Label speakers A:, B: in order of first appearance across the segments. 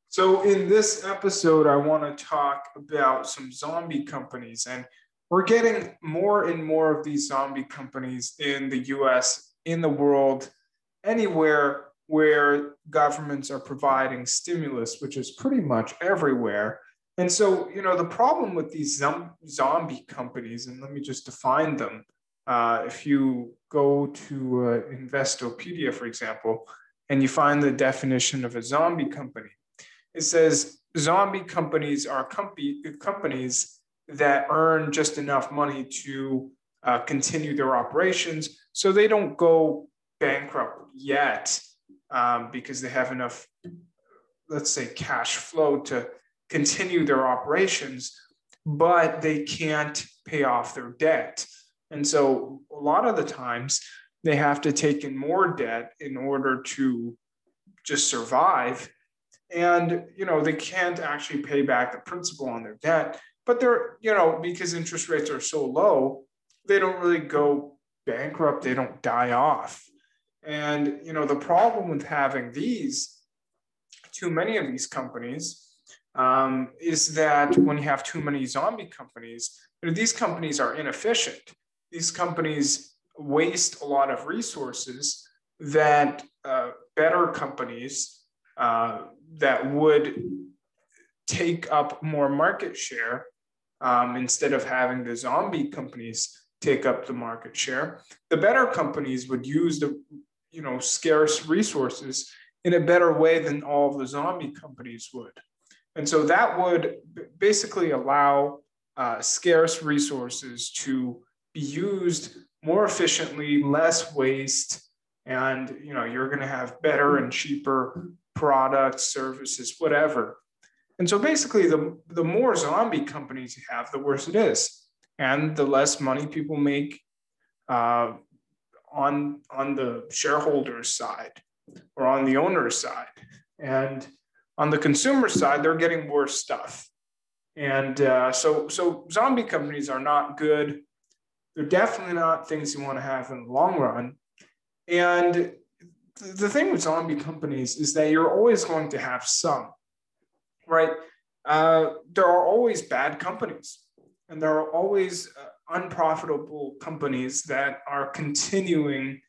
A: So, in this episode, I want to talk about some zombie companies. And we're getting more and more of these zombie companies in the US, in the world, anywhere where governments are providing stimulus, which is pretty much everywhere. And so, the problem with these zombie companies, and let me just define them. If you go to Investopedia, for example, and you find the definition of a zombie company, it says zombie companies are companies that earn just enough money to continue their operations, so they don't go bankrupt yet because they have enough, let's say, cash flow to continue their operations, but they can't pay off their debt. And so a lot of the times they have to take in more debt in order to just survive. And they can't actually pay back the principal on their debt, but they're, because interest rates are so low, they don't really go bankrupt, they don't die off. And the problem with having too many of these companies, is that when you have too many zombie companies, these companies are inefficient. These companies waste a lot of resources that better companies that would take up more market share, instead of having the zombie companies take up the market share. The better companies would use the scarce resources in a better way than all of the zombie companies would. And so that would basically allow scarce resources to be used more efficiently, less waste, and you're going to have better and cheaper products, services, whatever. And so basically, the more zombie companies you have, the worse it is, and the less money people make on the shareholders' side or on the owner's side. And on the consumer side, they're getting worse stuff. And so zombie companies are not good. They're definitely not things you want to have in the long run. And the thing with zombie companies is that you're always going to have some, right? There are always bad companies, and there are always unprofitable companies that are continuing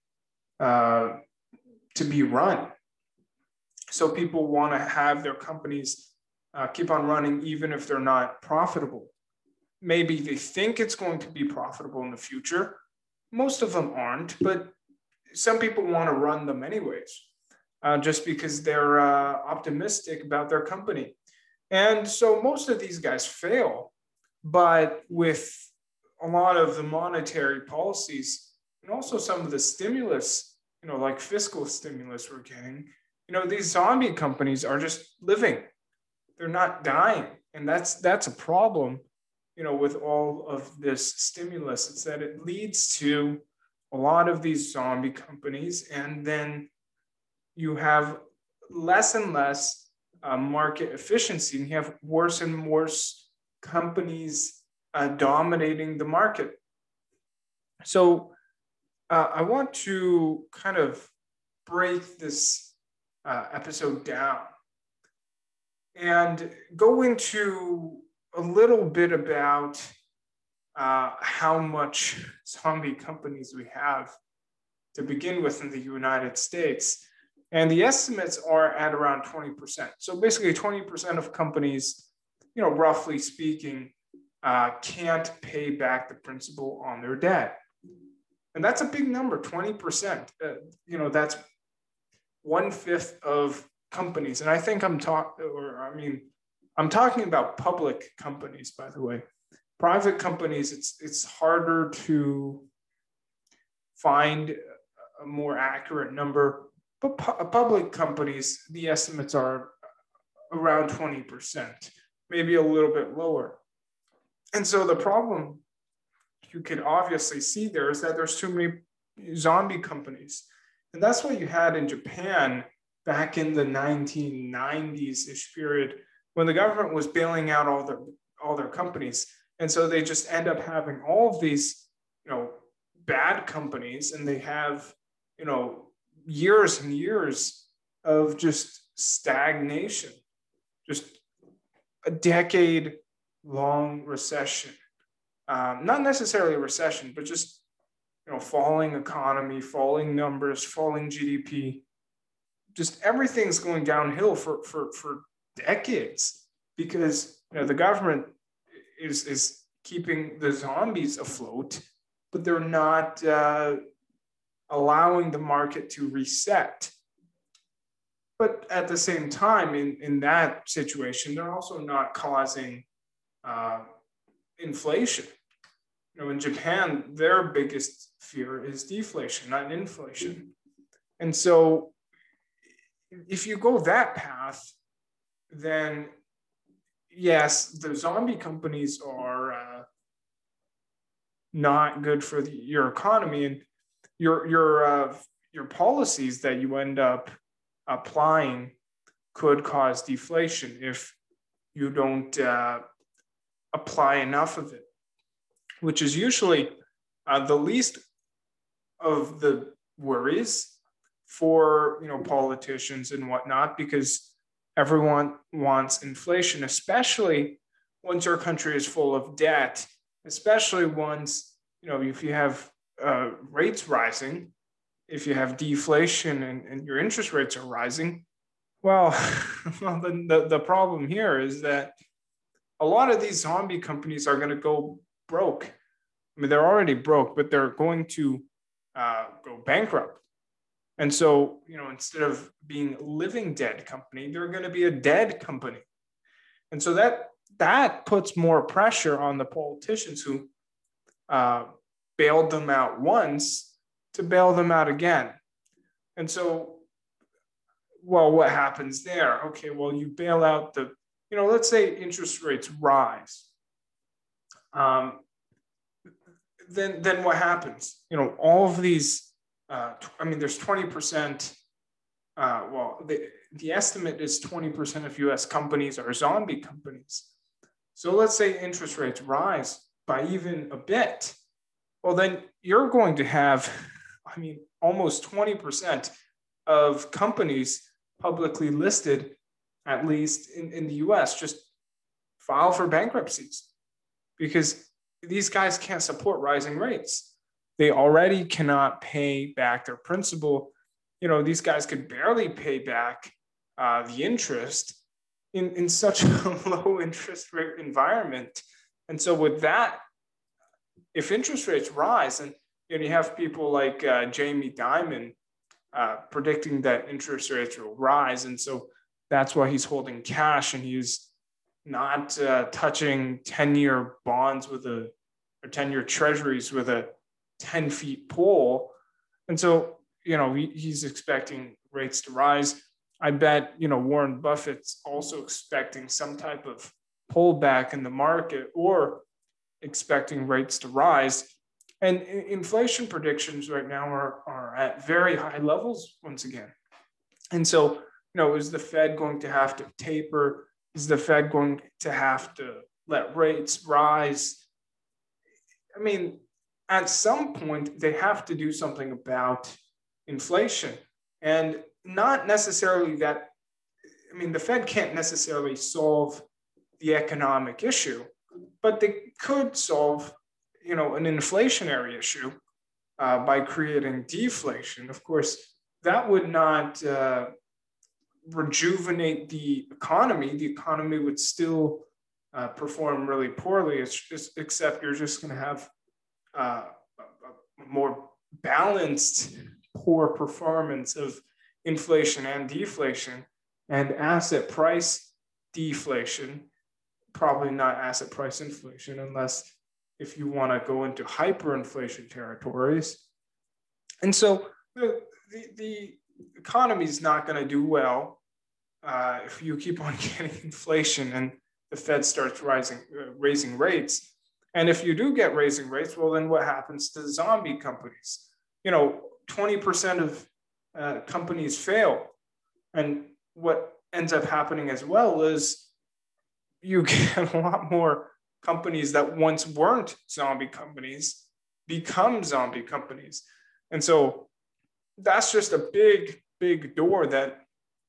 A: to be run. So people want to have their companies keep on running even if they're not profitable. Maybe they think it's going to be profitable in the future. Most of them aren't, but some people want to run them anyways, just because they're optimistic about their company. And so most of these guys fail, but with a lot of the monetary policies and also some of the stimulus, like fiscal stimulus we're getting, these zombie companies are just living. They're not dying. And that's a problem, with all of this stimulus. It's that it leads to a lot of these zombie companies, and then you have less and less market efficiency, and you have worse and worse companies dominating the market. So I want to kind of break this episode down and go into a little bit about how much zombie companies we have to begin with in the United States. And the estimates are at around 20%. So basically 20% of companies, roughly speaking, can't pay back the principal on their debt. And that's a big number, 20%. That's 1/5 of companies. And I think I'm talking about public companies, by the way. Private companies, it's harder to find a more accurate number, but public companies, the estimates are around 20%, maybe a little bit lower. And so the problem you can obviously see there is that there's too many zombie companies. And that's what you had in Japan back in the 1990s-ish period, when the government was bailing out all their companies. And so they just end up having all of these, bad companies, and they have, years and years of just stagnation. just a decade-long recession. Not necessarily a recession, but just falling economy, falling numbers, falling GDP. Just everything's going downhill for decades because the government is keeping the zombies afloat, but they're not allowing the market to reset. But at the same time, in that situation, they're also not causing inflation. In Japan, their biggest fear is deflation, not inflation. And so if you go that path, then yes, the zombie companies are not good for your economy, and your policies that you end up applying could cause deflation if you don't apply enough of it, which is usually the least of the worries for politicians and whatnot, because everyone wants inflation, especially once your country is full of debt, especially once if you have rates rising, if you have deflation and your interest rates are rising. Well, the problem here is that a lot of these zombie companies are going to go broke. I mean, they're already broke, but they're going to go bankrupt. And so, instead of being a living dead company, they're going to be a dead company. And so that puts more pressure on the politicians who bailed them out once to bail them out again. And so, well, what happens there? Okay, well, you bail out let's say interest rates rise. Then what happens? All of these, there's 20%, the estimate is 20% of US companies are zombie companies. So let's say interest rates rise by even a bit. Well, then you're going to have, almost 20% of companies publicly listed, at least in the US, just file for bankruptcies because these guys can't support rising rates. They already cannot pay back their principal. These guys could barely pay back the interest in such a low interest rate environment. And so with that, if interest rates rise, and you have people like Jamie Dimon predicting that interest rates will rise, and so that's why he's holding cash and he's not touching 10-year bonds or 10-year treasuries with a 10-foot pole. And so, he's expecting rates to rise. I bet, Warren Buffett's also expecting some type of pullback in the market or expecting rates to rise. And inflation predictions right now are at very high levels once again. And so, is the Fed going to have to taper? Is the Fed going to have to let rates rise? At some point, they have to do something about inflation. And not necessarily that, the Fed can't necessarily solve the economic issue, but they could solve, an inflationary issue by creating deflation. Of course, that would not rejuvenate the economy. The economy would still perform really poorly. It's just, except you're just going to have a more balanced poor performance of inflation and deflation, and asset price deflation, probably not asset price inflation, unless if you want to go into hyperinflation territories. And so the economy is not going to do well if you keep on getting inflation and the Fed starts raising rates. And if you do get raising rates, well, then what happens to the zombie companies? 20% of companies fail. And what ends up happening as well is you get a lot more companies that once weren't zombie companies become zombie companies. And so that's just a big, big door that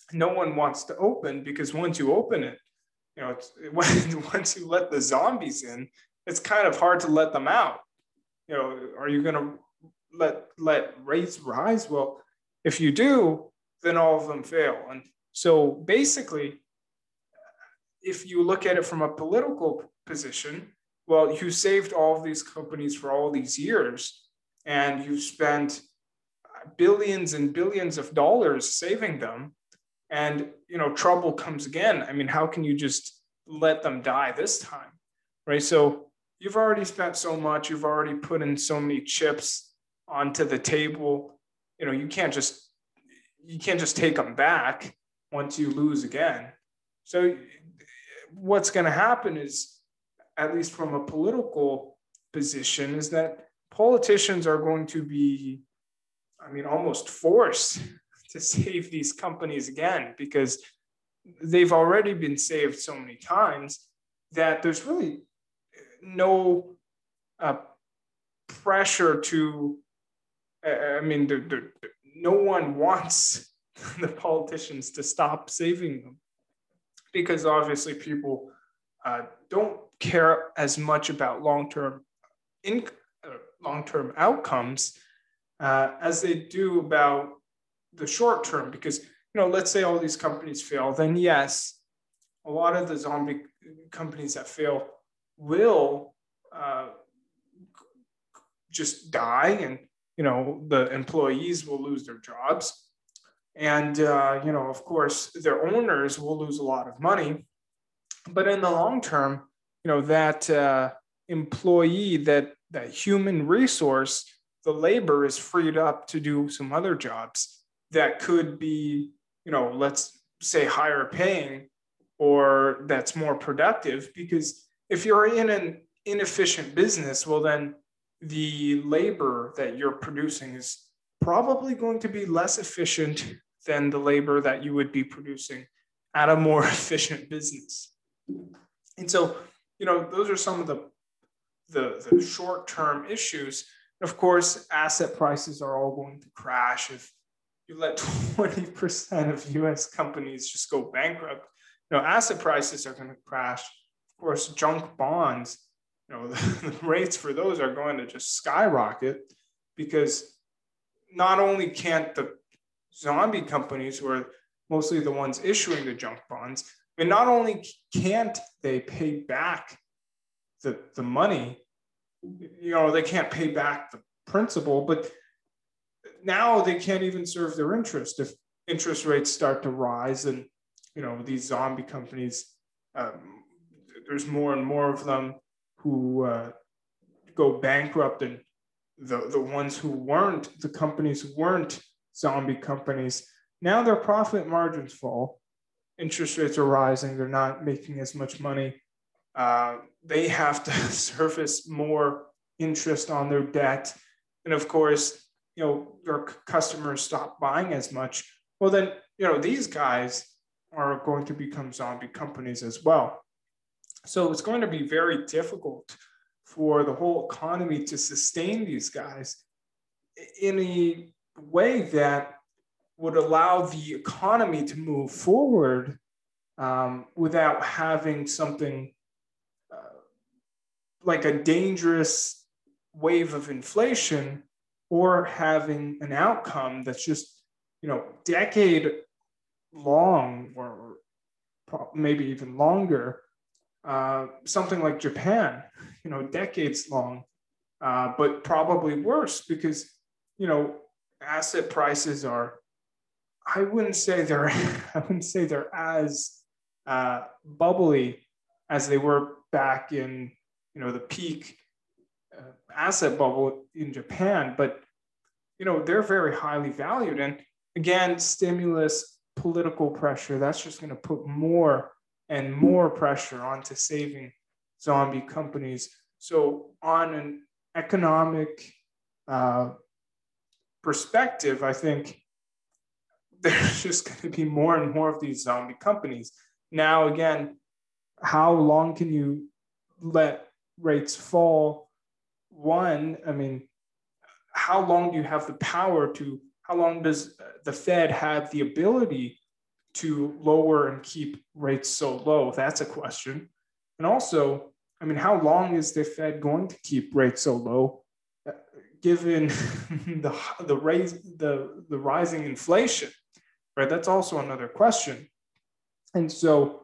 A: no one wants to open, because once you open it, once you let the zombies in, it's kind of hard to let them out. Are you going to let rates rise? Well, if you do, then all of them fail. And so basically, if you look at it from a political position, well, you saved all of these companies for all these years, and you spent billions and billions of dollars saving them, and trouble comes again. I mean, how can you just let them die this time, right? So you've already spent so much, you've already put in so many chips onto the table. You can't just take them back once you lose again. So what's going to happen is, at least from a political position, is that politicians are going to be, almost forced to save these companies again, because they've already been saved so many times that there's really no pressure to, no one wants the politicians to stop saving them, because obviously people don't care as much about long-term outcomes as they do about the short term. Because let's say all these companies fail, then yes, a lot of the zombie companies that fail will just die, and the employees will lose their jobs, and of course their owners will lose a lot of money. But in the long term, that employee, that human resource, the labor is freed up to do some other jobs that could be, let's say, higher paying, or that's more productive. Because if you're in an inefficient business, well, then the labor that you're producing is probably going to be less efficient than the labor that you would be producing at a more efficient business. And so, those are some of the short-term issues. Of course, asset prices are all going to crash if you let 20% of US companies just go bankrupt. Asset prices are going to crash. Of course, junk bonds, the rates for those are going to just skyrocket, because not only can't the zombie companies, who are mostly the ones issuing the junk bonds, but not only can't they pay back the money, they can't pay back the principal, but now they can't even serve their interest if interest rates start to rise. And these zombie companies, there's more and more of them who go bankrupt, and the ones who weren't, the companies who weren't zombie companies, now their profit margins fall. Interest rates are rising, they're not making as much money. They have to service more interest on their debt, and of course, their customers stop buying as much. Well, then these guys are going to become zombie companies as well. So it's going to be very difficult for the whole economy to sustain these guys in a way that would allow the economy to move forward without having something like a dangerous wave of inflation, or having an outcome that's just, decade long, or maybe even longer. Something like Japan, decades long, but probably worse, because, asset prices are, I wouldn't say they're as bubbly as they were back in, the peak asset bubble in Japan, but they're very highly valued. And again, stimulus, political pressure, that's just going to put more and more pressure onto saving zombie companies. So on an economic perspective, I think there's just going to be more and more of these zombie companies. Now, again, how long can you let rates fall? One, how long do you have the power to, how long does the Fed have the ability to lower and keep rates so low? That's a question. And also, I mean, how long is the Fed going to keep rates so low, given the rising inflation? Right, that's also another question. And so,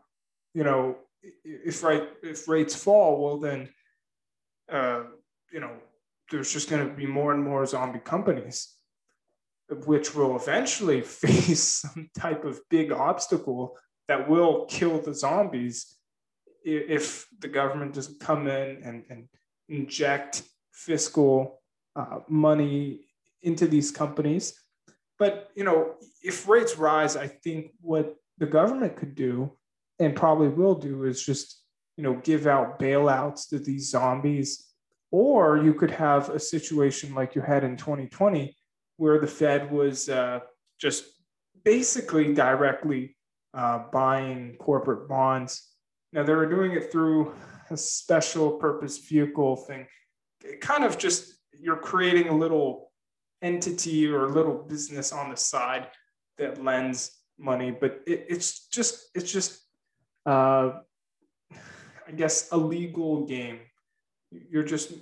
A: if rates fall, well then, uh, you know, there's just going to be more and more zombie companies, which will eventually face some type of big obstacle that will kill the zombies if the government doesn't come in and inject fiscal money into these companies. But if rates rise, I think what the government could do and probably will do is just give out bailouts to these zombies, or you could have a situation like you had in 2020 where the Fed was just basically directly buying corporate bonds. Now, they were doing it through a special purpose vehicle thing. It kind of just, you're creating a little entity or a little business on the side that lends money, but it's just I guess a legal game. You're just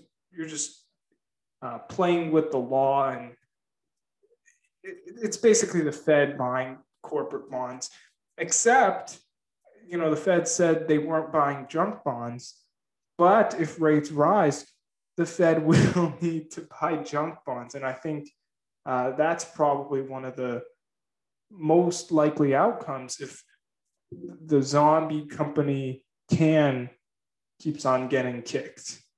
A: playing with the law, and it's basically the Fed buying corporate bonds, except the Fed said they weren't buying junk bonds, but if rates rise, the Fed will need to buy junk bonds. And I think that's probably one of the most likely outcomes if the zombie company keeps on getting kicked.